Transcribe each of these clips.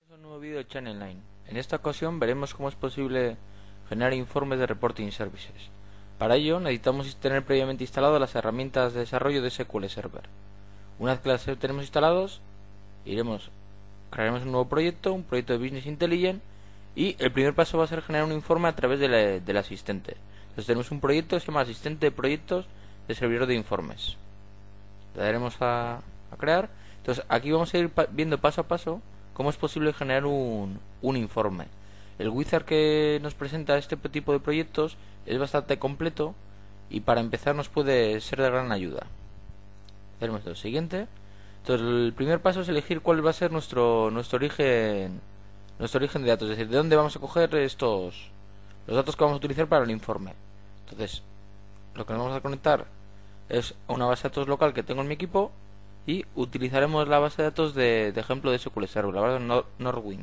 Un nuevo vídeo de Channel 9. En esta ocasión veremos cómo es posible generar informes de Reporting Services. Para ello necesitamos tener previamente instaladas las herramientas de desarrollo de SQL Server. Una vez que las tenemos instalados, crearemos un nuevo proyecto, un proyecto de Business Intelligence, y el primer paso va a ser generar un informe a través del asistente. Entonces tenemos un proyecto que se llama Asistente de Proyectos de Servidor de Informes. Le daremos a crear. Entonces aquí vamos a ir viendo paso a paso cómo es posible generar un informe. El wizard que nos presenta este tipo de proyectos es bastante completo y para empezar nos puede ser de gran ayuda. Hacemos lo siguiente. Entonces el primer paso es elegir cuál va a ser nuestro origen de datos, es decir, de dónde vamos a coger los datos que vamos a utilizar para el informe. Entonces lo que nos vamos a conectar es a una base de datos local que tengo en mi equipo y utilizaremos la base de datos de ejemplo de SQL Server, la base de Northwind.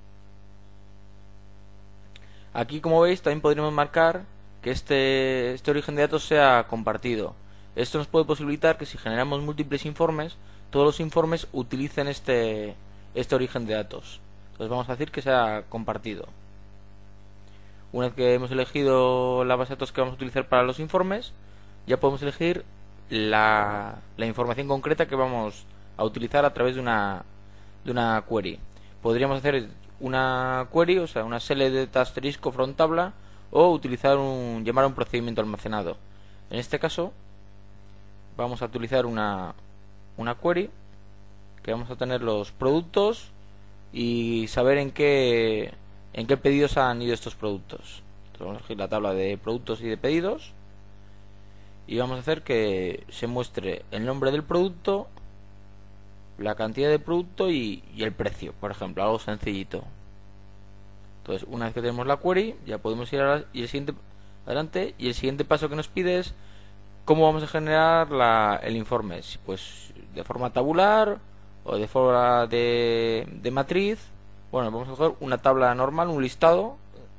Aquí, como veis, también podríamos marcar que este origen de datos sea compartido. Esto nos puede posibilitar que si generamos múltiples informes, todos los informes utilicen este origen de datos. Entonces vamos a decir que sea compartido. Una vez que hemos elegido la base de datos que vamos a utilizar para los informes, ya podemos elegir la información concreta que vamos a utilizar a través de una query. Podríamos hacer una query, o sea, una select asterisco from tabla, o utilizar llamar a un procedimiento almacenado. En este caso vamos a utilizar una query que vamos a tener los productos y saber en qué pedidos han ido estos productos. Entonces vamos a elegir la tabla de productos y de pedidos y vamos a hacer que se muestre el nombre del producto, la cantidad de producto y el precio, por ejemplo, algo sencillito. Entonces, una vez que tenemos la query, ya podemos ir adelante, y el siguiente paso que nos pide es cómo vamos a generar el informe, pues de forma tabular o de forma de matriz. Bueno, vamos a coger una tabla normal, un listado.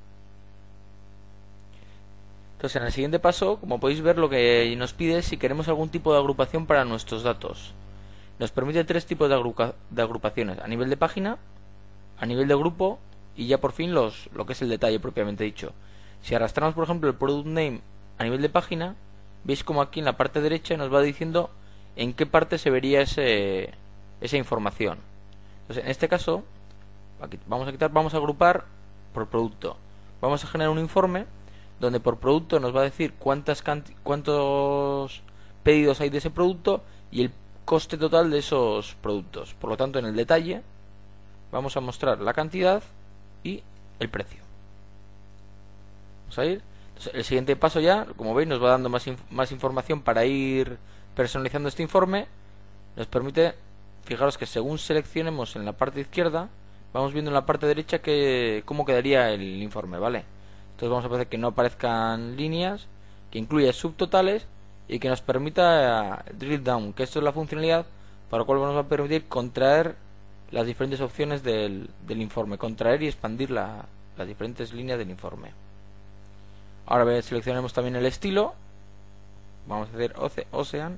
Entonces, en el siguiente paso, como podéis ver, lo que nos pide es si queremos algún tipo de agrupación para nuestros datos. Nos permite tres tipos de agrupaciones: a nivel de página, a nivel de grupo y ya por fin lo que es el detalle propiamente dicho. Si arrastramos, por ejemplo, el product name a nivel de página, veis como aquí en la parte derecha nos va diciendo en qué parte se vería esa información. Entonces, en este caso, aquí vamos a agrupar por producto. Vamos a generar un informe donde por producto nos va a decir cuántos pedidos hay de ese producto y el coste total de esos productos. Por lo tanto, en el detalle vamos a mostrar la cantidad y el precio. Vamos a ir. Entonces, el siguiente paso ya, como veis, nos va dando más información para ir personalizando este informe. Nos permite, fijaros que según seleccionemos en la parte izquierda, vamos viendo en la parte derecha cómo quedaría el informe, ¿vale? Entonces vamos a hacer que no aparezcan líneas, que incluya subtotales y que nos permita drill down, que esto es la funcionalidad para la cual nos va a permitir contraer las diferentes opciones del informe, contraer y expandir las diferentes líneas del informe. Ahora seleccionemos también el estilo, vamos a hacer Ocean,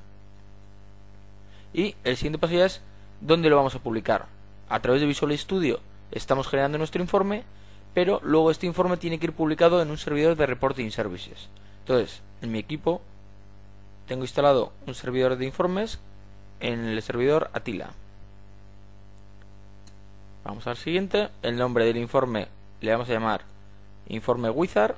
y el siguiente paso ya es dónde lo vamos a publicar. A través de Visual Studio estamos generando nuestro informe, pero luego este informe tiene que ir publicado en un servidor de Reporting Services. Entonces, en mi equipo tengo instalado un servidor de informes en el servidor Attila. Vamos al siguiente. El nombre del informe le vamos a llamar Informe Wizard.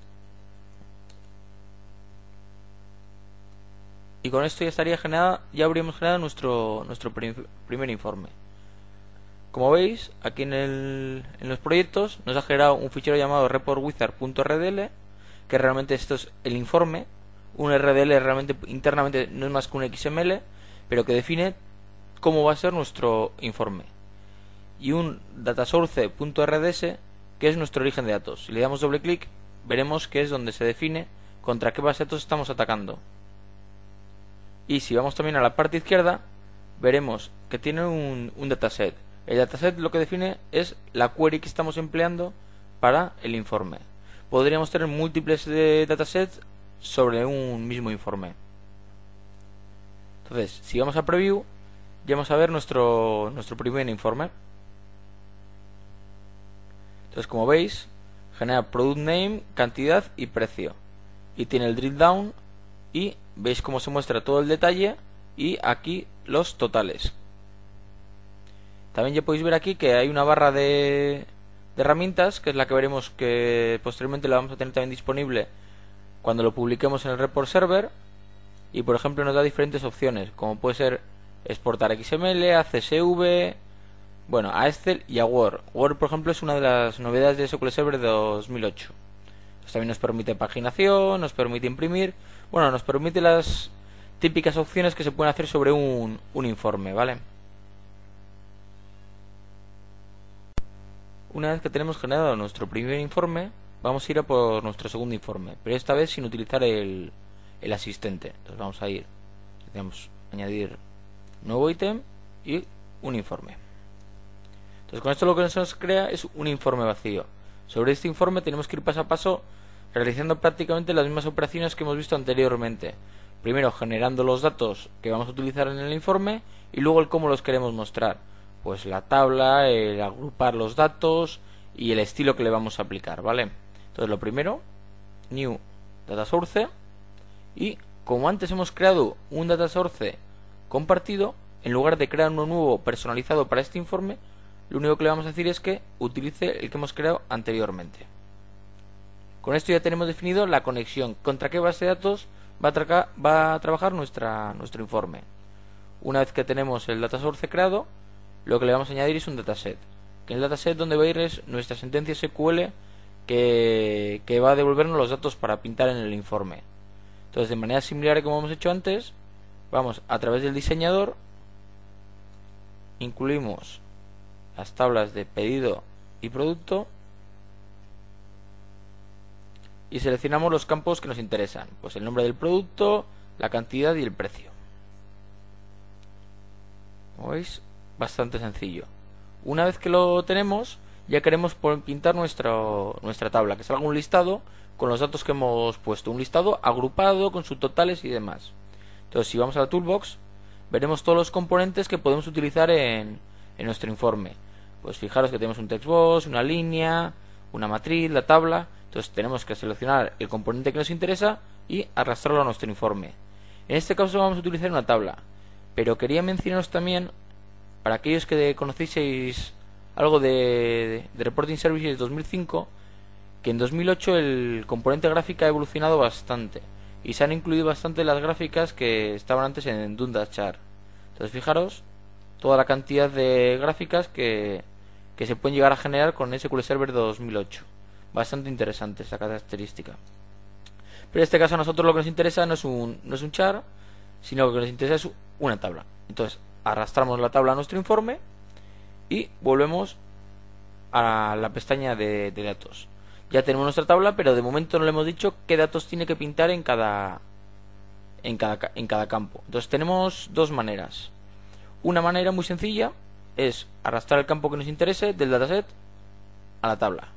Y con esto ya habríamos generado nuestro primer informe. Como veis, aquí en los proyectos nos ha generado un fichero llamado reportwizard.rdl, que realmente esto es el informe. Un RDL realmente internamente no es más que un XML, pero que define cómo va a ser nuestro informe. Y un datasource.rds, que es nuestro origen de datos. Si le damos doble clic, veremos que es donde se define contra qué base de datos estamos atacando. Y si vamos también a la parte izquierda, veremos que tiene un dataset. El dataset lo que define es la query que estamos empleando para el informe. Podríamos tener múltiples datasets sobre un mismo informe. Entonces, si vamos a preview, ya vamos a ver nuestro primer informe. Entonces, como veis, genera product name, cantidad y precio. Y tiene el drill down y veis cómo se muestra todo el detalle y aquí los totales. También ya podéis ver aquí que hay una barra de herramientas, que es la que veremos que posteriormente la vamos a tener también disponible cuando lo publiquemos en el report server. Y por ejemplo nos da diferentes opciones, como puede ser exportar XML, a CSV, bueno, a Excel y a Word. Word, por ejemplo, es una de las novedades de SQL Server de 2008. Pues también nos permite paginación, nos permite imprimir, bueno, nos permite las típicas opciones que se pueden hacer sobre un informe, ¿vale? Una vez que tenemos generado nuestro primer informe, vamos a ir a por nuestro segundo informe, pero esta vez sin utilizar el asistente. Entonces vamos a ir, digamos, añadir nuevo ítem y un informe. Entonces con esto lo que nos crea es un informe vacío. Sobre este informe tenemos que ir paso a paso realizando prácticamente las mismas operaciones que hemos visto anteriormente. Primero generando los datos que vamos a utilizar en el informe y luego el cómo los queremos mostrar. Pues la tabla, el agrupar los datos y el estilo que le vamos a aplicar, ¿vale? Entonces lo primero, new data source, y como antes hemos creado un data source compartido, en lugar de crear uno nuevo personalizado para este informe, lo único que le vamos a decir es que utilice el que hemos creado anteriormente. Con esto ya tenemos definido la conexión, contra qué base de datos va a trabajar nuestro informe. Una vez que tenemos el data source creado, lo que le vamos a añadir es un dataset. Que el dataset donde va a ir es nuestra sentencia SQL que va a devolvernos los datos para pintar en el informe. Entonces, de manera similar a como hemos hecho antes, vamos a través del diseñador, incluimos las tablas de pedido y producto y seleccionamos los campos que nos interesan, pues el nombre del producto, la cantidad y el precio. Como veis, bastante sencillo. Una vez que lo tenemos, ya queremos pintar nuestra tabla, que salga un listado con los datos que hemos puesto, un listado agrupado con sus totales y demás. Entonces, si vamos a la toolbox, veremos todos los componentes que podemos utilizar en nuestro informe. Pues fijaros que tenemos un textbox, una línea, una matriz, la tabla. Entonces tenemos que seleccionar el componente que nos interesa y arrastrarlo a nuestro informe. En este caso vamos a utilizar una tabla, pero quería mencionaros también, para aquellos que conocéis algo de Reporting Services 2005, que en 2008 el componente gráfica ha evolucionado bastante y se han incluido bastante las gráficas que estaban antes en Dundas Chart. Entonces fijaros toda la cantidad de gráficas que se pueden llegar a generar con SQL Server 2008. Bastante interesante esta característica. Pero en este caso a nosotros lo que nos interesa no es un chart, sino lo que nos interesa es una tabla. Entonces arrastramos la tabla a nuestro informe y volvemos a la pestaña de datos. Ya tenemos nuestra tabla, pero de momento no le hemos dicho qué datos tiene que pintar en cada campo. Entonces tenemos dos maneras. Una manera muy sencilla es arrastrar el campo que nos interese del dataset a la tabla.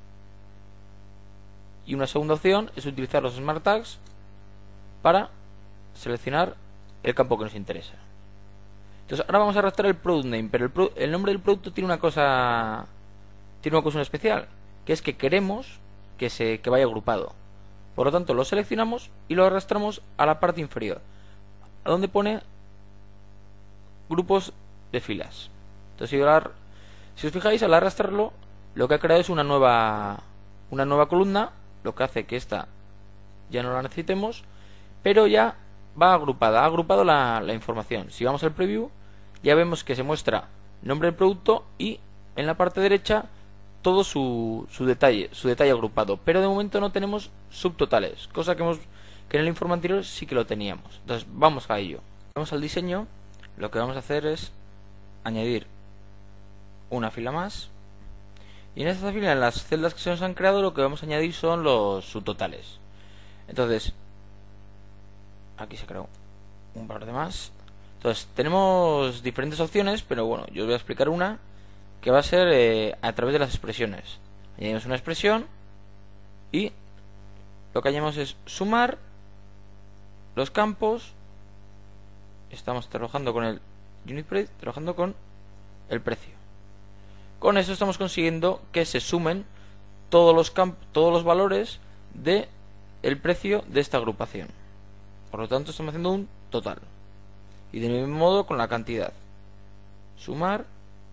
Y una segunda opción es utilizar los Smart Tags para seleccionar el campo que nos interesa. Entonces ahora vamos a arrastrar el Product Name, pero el nombre del producto tiene una cosa especial, que es que queremos que vaya agrupado. Por lo tanto lo seleccionamos y lo arrastramos a la parte inferior, a donde pone grupos de filas. Entonces si os fijáis, al arrastrarlo, lo que ha creado es una nueva columna, lo que hace que esta ya no la necesitemos, pero ya va agrupada, ha agrupado la información. Si vamos al preview, ya vemos que se muestra nombre del producto y en la parte derecha todo su detalle agrupado, pero de momento no tenemos subtotales, cosa que en el informe anterior sí que lo teníamos. Entonces vamos a ello. Vamos al diseño. Lo que vamos a hacer es añadir una fila más, y en esta fila, en las celdas que se nos han creado, lo que vamos a añadir son los subtotales. Entonces aquí se creó un par de más. Entonces tenemos diferentes opciones, pero bueno, yo os voy a explicar una que va a ser a través de las expresiones. Añadimos una expresión y lo que añadimos es sumar los campos. Estamos trabajando con el unit price, trabajando con el precio. Con eso estamos consiguiendo que se sumen todos los valores de el precio de esta agrupación. Por lo tanto, estamos haciendo un total. Y del mismo modo con la cantidad. Sumar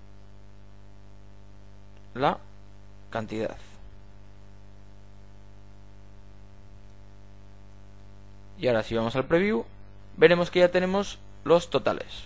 la cantidad. Y ahora si vamos al preview, veremos que ya tenemos los totales.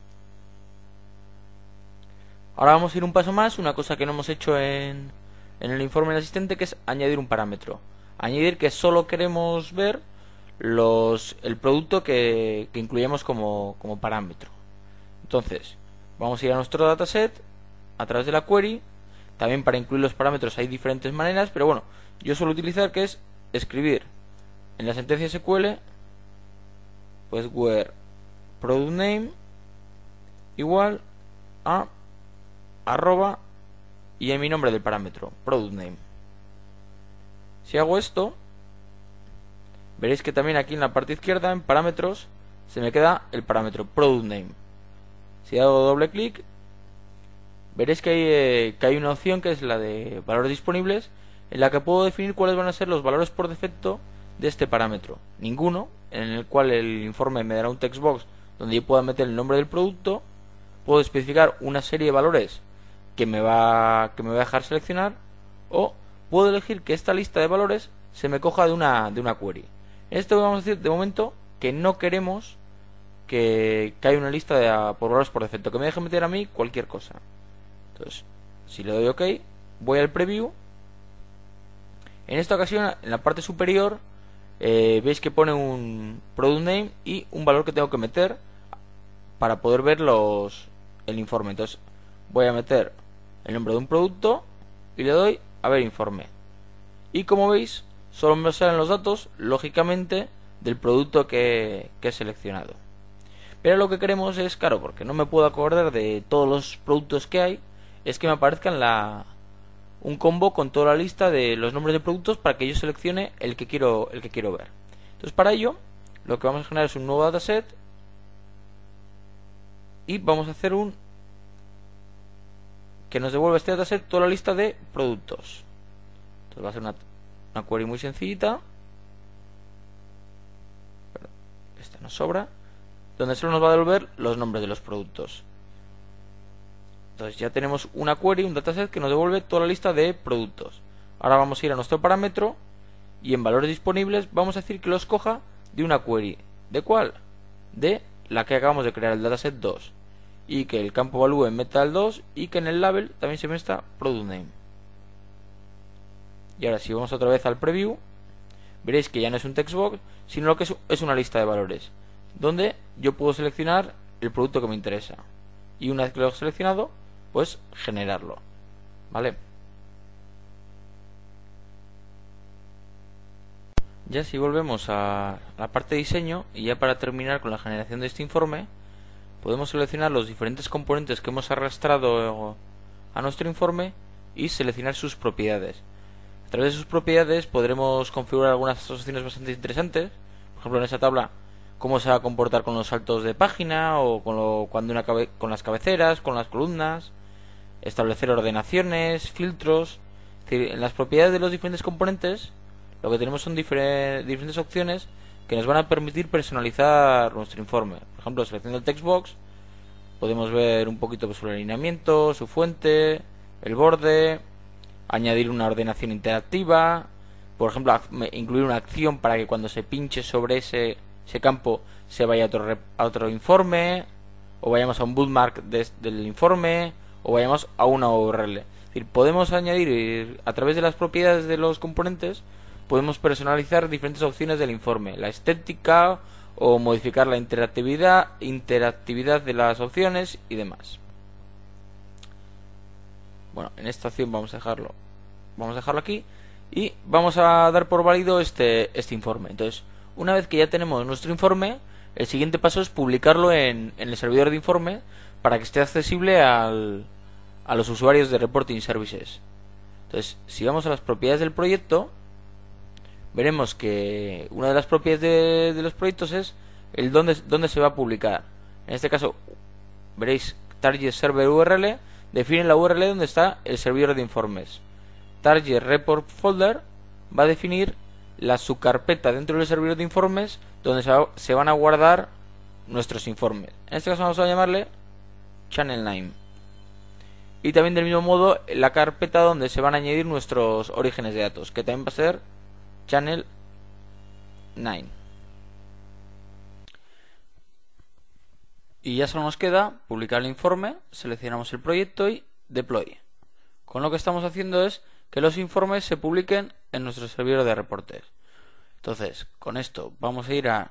Ahora vamos a ir un paso más, una cosa que no hemos hecho en el informe del asistente, que es añadir un parámetro. Añadir que solo queremos ver el producto que incluyamos como parámetro. Entonces, vamos a ir a nuestro dataset a través de la query. También para incluir los parámetros hay diferentes maneras, pero bueno, yo suelo utilizar que es escribir en la sentencia SQL, pues where product name igual a arroba y en mi nombre del parámetro, product name. Si hago esto, veréis que también aquí en la parte izquierda, en parámetros, se me queda el parámetro product name. Si hago doble clic, veréis que hay una opción que es la de valores disponibles, en la que puedo definir cuáles van a ser los valores por defecto de este parámetro. Ninguno, en el cual el informe me dará un text box donde yo pueda meter el nombre del producto. Puedo especificar una serie de valores que me va a dejar seleccionar, o puedo elegir que esta lista de valores se me coja de una query. En esto vamos a decir de momento que no queremos que haya una lista por valores por defecto, que me deje meter a mí cualquier cosa. Entonces, si le doy OK, voy al preview. En esta ocasión, en la parte superior, veis que pone un product name y un valor que tengo que meter para poder ver el informe. Entonces, voy a meter el nombre de un producto y le doy a ver informe. Y como veis, solo me salen los datos, lógicamente, del producto que he seleccionado. Pero lo que queremos es, claro, porque no me puedo acordar de todos los productos que hay, es que me aparezca un combo con toda la lista de los nombres de productos para que yo seleccione el que quiero ver. Entonces, para ello, lo que vamos a generar es un nuevo dataset y vamos a hacer que nos devuelva este dataset toda la lista de productos. Entonces va a ser una query muy sencillita, pero esta nos sobra, donde solo nos va a devolver los nombres de los productos. Entonces ya tenemos una query, un dataset que nos devuelve toda la lista de productos. Ahora vamos a ir a nuestro parámetro y en valores disponibles vamos a decir que los coja de una query. ¿De cuál? De la que acabamos de crear, el dataset 2. Y que el campo value meta el 2 y que en el label también se meta product name. Y ahora si vamos otra vez al preview, veréis que ya no es un text box, sino que es una lista de valores, donde yo puedo seleccionar el producto que me interesa. Y una vez que lo he seleccionado, pues generarlo. ¿Vale? Ya si volvemos a la parte de diseño, y ya para terminar con la generación de este informe, podemos seleccionar los diferentes componentes que hemos arrastrado a nuestro informe y seleccionar sus propiedades. A través de sus propiedades podremos configurar algunas opciones bastante interesantes. Por ejemplo, en esa tabla, cómo se va a comportar con los saltos de página o con las cabeceras, con las columnas, establecer ordenaciones, filtros. Es decir, en las propiedades de los diferentes componentes lo que tenemos son diferentes opciones que nos van a permitir personalizar nuestro informe. Por ejemplo, seleccionando el text box, podemos ver un poquito sobre el alineamiento, su fuente, el borde, añadir una ordenación interactiva, por ejemplo, incluir una acción para que cuando se pinche sobre ese campo se vaya a otro informe, o vayamos a un bookmark del informe, o vayamos a una URL. Es decir, podemos añadir a través de las propiedades de los componentes, podemos personalizar diferentes opciones del informe, la estética o modificar la interactividad de las opciones y demás. Bueno, en esta opción vamos a dejarlo aquí y vamos a dar por válido este informe. Entonces, una vez que ya tenemos nuestro informe, el siguiente paso es publicarlo en el servidor de informe para que esté accesible a los usuarios de Reporting Services. Entonces, si vamos a las propiedades del proyecto, veremos que una de las propiedades de los proyectos es el dónde se va a publicar. En este caso, veréis Target Server URL, define la URL donde está el servidor de informes. target report folder va a definir la subcarpeta dentro del servidor de informes donde se van a guardar nuestros informes. En este caso vamos a llamarle channel name. Y también del mismo modo la carpeta donde se van a añadir nuestros orígenes de datos, que también va a ser channel 9. Y ya solo nos queda publicar el informe, seleccionamos el proyecto y deploy. Con lo que estamos haciendo es que los informes se publiquen en nuestro servidor de reportes. Entonces, con esto vamos a ir a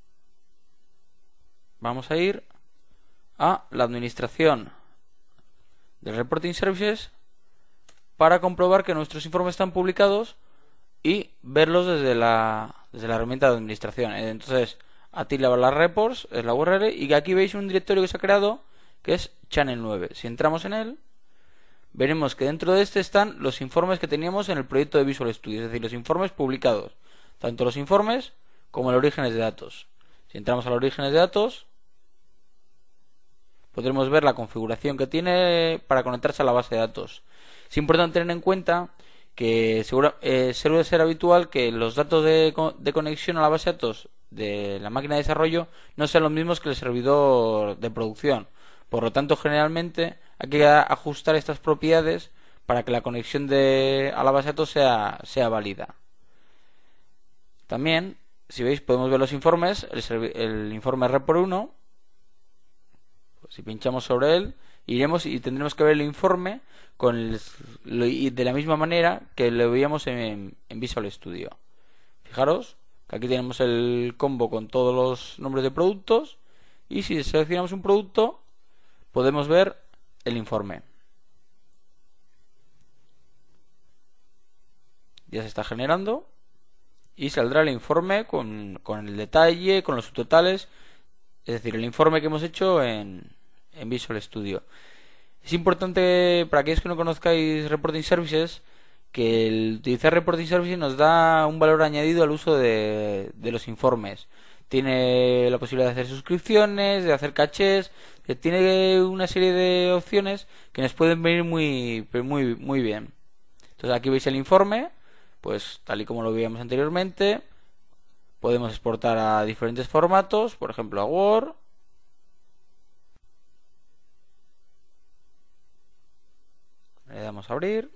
la administración de Reporting Services para comprobar que nuestros informes están publicados y verlos desde la herramienta de administración. Entonces, las reports es la URL y aquí veis un directorio que se ha creado que es channel 9. Si entramos en él, veremos que dentro de este están los informes que teníamos en el proyecto de Visual Studio, es decir, los informes publicados, tanto los informes como los orígenes de datos. Si entramos a los orígenes de datos, podremos ver la configuración que tiene para conectarse a la base de datos. Es importante tener en cuenta que suele ser habitual que los datos de conexión a la base de datos de la máquina de desarrollo no sean los mismos que el servidor de producción. Por lo tanto, generalmente hay que ajustar estas propiedades para que la conexión a la base de datos sea válida. También, si veis, podemos ver los informes, el informe report 1. Si pinchamos sobre él, iremos y tendremos que ver el informe de la misma manera que lo veíamos en Visual Studio. Fijaros que aquí tenemos el combo con todos los nombres de productos y si seleccionamos un producto podemos ver el informe. Ya se está generando y saldrá el informe con el detalle, con los subtotales, es decir, el informe que hemos hecho en Visual Studio. Es importante para aquellos que no conozcáis Reporting Services que el utilizar Reporting Services nos da un valor añadido al uso de los informes. Tiene la posibilidad de hacer suscripciones, de hacer cachés, que tiene una serie de opciones que nos pueden venir muy bien. Entonces aquí veis el informe, pues tal y como lo veíamos anteriormente. Podemos exportar a diferentes formatos, por ejemplo a Word. Le damos a abrir.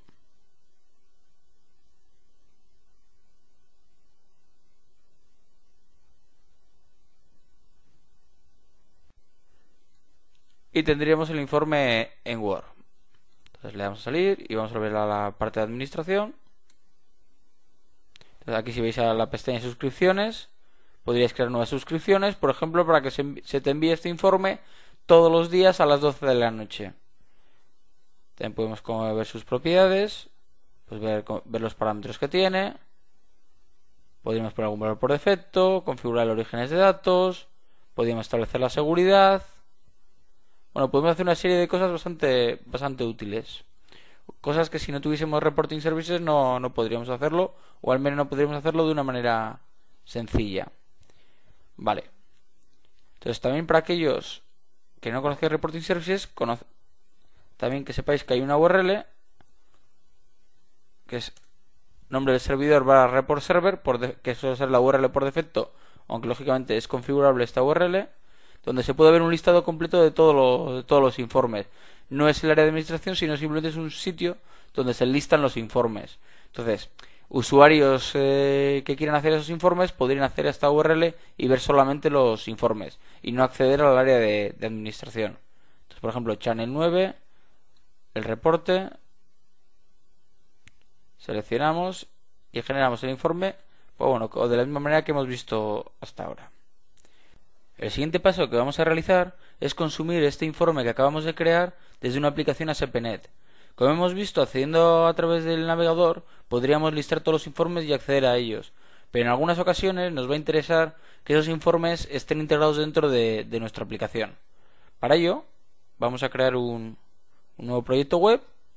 Y tendríamos el informe en Word. Entonces le damos a salir y vamos a volver a la parte de administración. Entonces aquí si veis a la pestaña de suscripciones, podríais crear nuevas suscripciones, por ejemplo, para que se te envíe este informe todos los días a las 12 de la noche. También podemos ver sus propiedades, pues ver los parámetros que tiene. Podríamos poner algún valor por defecto, configurar los orígenes de datos, podríamos establecer la seguridad. Bueno, podemos hacer una serie de cosas bastante útiles. Cosas que si no tuviésemos Reporting Services no podríamos hacerlo, o al menos no podríamos hacerlo de una manera sencilla. Vale. Entonces también para aquellos que no conozcáis Reporting Services, también que sepáis que hay una URL que es nombre del servidor /report server, que suele ser la URL por defecto, aunque lógicamente es configurable esta URL, donde se puede ver un listado completo de todos los informes. No es el área de administración, sino simplemente es un sitio donde se listan los informes. Entonces, usuarios que quieran hacer esos informes podrían acceder a esta URL y ver solamente los informes y no acceder al área de administración. Entonces, por ejemplo, channel 9, el reporte, seleccionamos y generamos el informe, pues bueno, de la misma manera que hemos visto hasta ahora. El siguiente paso que vamos a realizar es consumir este informe que acabamos de crear desde una aplicación ASP.NET. Como hemos visto, accediendo a través del navegador, podríamos listar todos los informes y acceder a ellos. Pero en algunas ocasiones nos va a interesar que esos informes estén integrados dentro de nuestra aplicación. Para ello, vamos a crear un nuevo proyecto web.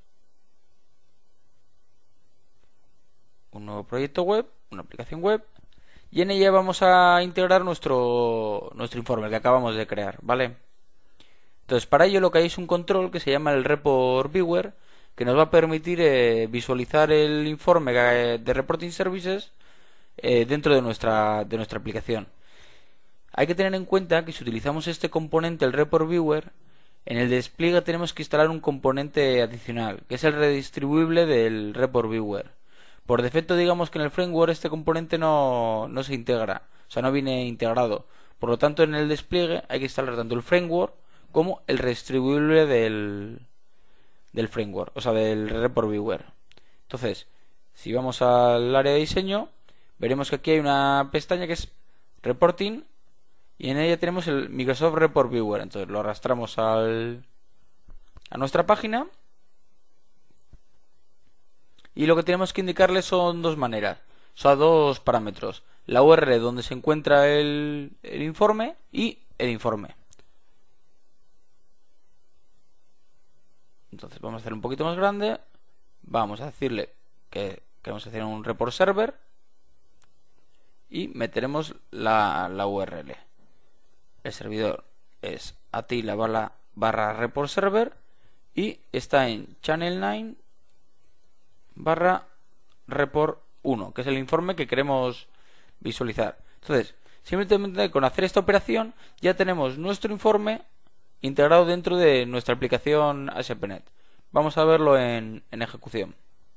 Una aplicación web. Y en ella vamos a integrar nuestro informe, el que acabamos de crear, ¿vale? Entonces, para ello lo que hay es un control que se llama el Report Viewer, que nos va a permitir visualizar el informe de Reporting Services dentro de nuestra aplicación. Hay que tener en cuenta que si utilizamos este componente, el Report Viewer, en el despliegue tenemos que instalar un componente adicional, que es el redistribuible del Report Viewer. Por defecto, digamos que en el framework este componente no se integra, o sea, no viene integrado. Por lo tanto, en el despliegue hay que instalar tanto el framework como el redistribuible del framework, o sea, del Report Viewer. Entonces, si vamos al área de diseño, veremos que aquí hay una pestaña que es Reporting y en ella tenemos el Microsoft Report Viewer. Entonces lo arrastramos a nuestra página y lo que tenemos que indicarle son dos maneras, o sea, dos parámetros: la URL donde se encuentra el informe y el informe. Entonces vamos a hacer un poquito más grande, vamos a decirle que queremos hacer un report server y meteremos la URL. El servidor es atila/report server y está en channel 9/report 1, que es el informe que queremos visualizar. Entonces, simplemente con hacer esta operación ya tenemos nuestro informe integrado dentro de nuestra aplicación ASP.NET. Vamos a verlo en ejecución.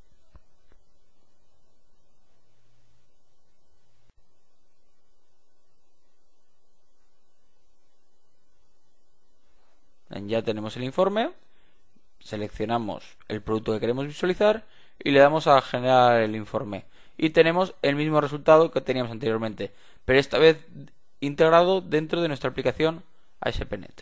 Ya tenemos el informe, seleccionamos el producto que queremos visualizar y le damos a generar el informe. Y tenemos el mismo resultado que teníamos anteriormente, pero esta vez integrado dentro de nuestra aplicación ASP.NET.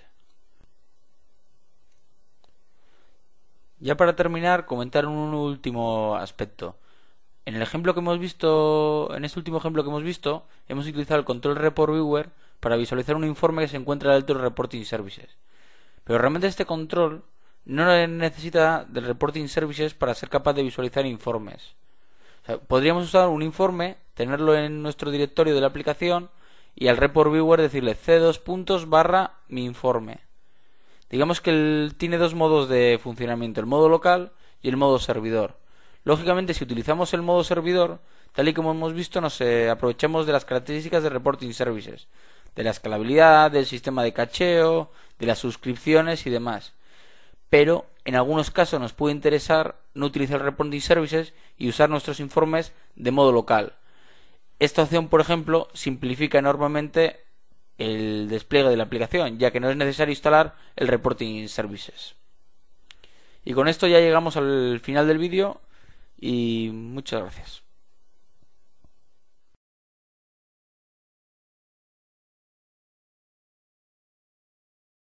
Ya para terminar, comentar un último aspecto. En el ejemplo que hemos visto, en este último ejemplo que hemos visto, hemos utilizado el control Report Viewer para visualizar un informe que se encuentra dentro de Reporting Services. Pero realmente este control no necesita del Reporting Services para ser capaz de visualizar informes. O sea, podríamos usar un informe, tenerlo en nuestro directorio de la aplicación y al Report Viewer decirle c:/mi informe. Digamos que tiene dos modos de funcionamiento, el modo local y el modo servidor. Lógicamente, si utilizamos el modo servidor, tal y como hemos visto, nos aprovechamos de las características de Reporting Services, de la escalabilidad, del sistema de cacheo, de las suscripciones y demás. Pero en algunos casos nos puede interesar no utilizar Reporting Services y usar nuestros informes de modo local. Esta opción, por ejemplo, simplifica enormemente el despliegue de la aplicación, ya que no es necesario instalar el Reporting Services. Y con esto ya llegamos al final del vídeo y muchas gracias.